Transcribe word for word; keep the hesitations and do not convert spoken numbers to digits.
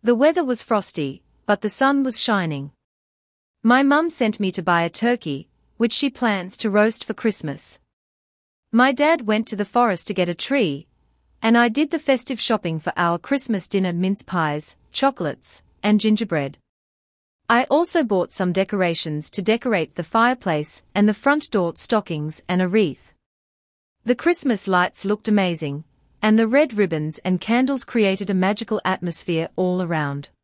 The weather was frosty, but the sun was shining. My mum sent me to buy a turkey, which she plans to roast for Christmas. My dad went to the forest to get a tree, and I did the festive shopping for our Christmas dinner: mince pies, chocolates, and gingerbread. I also bought some decorations to decorate the fireplace and the front door, stockings and a wreath. The Christmas lights looked amazing, and the red ribbons and candles created a magical atmosphere all around.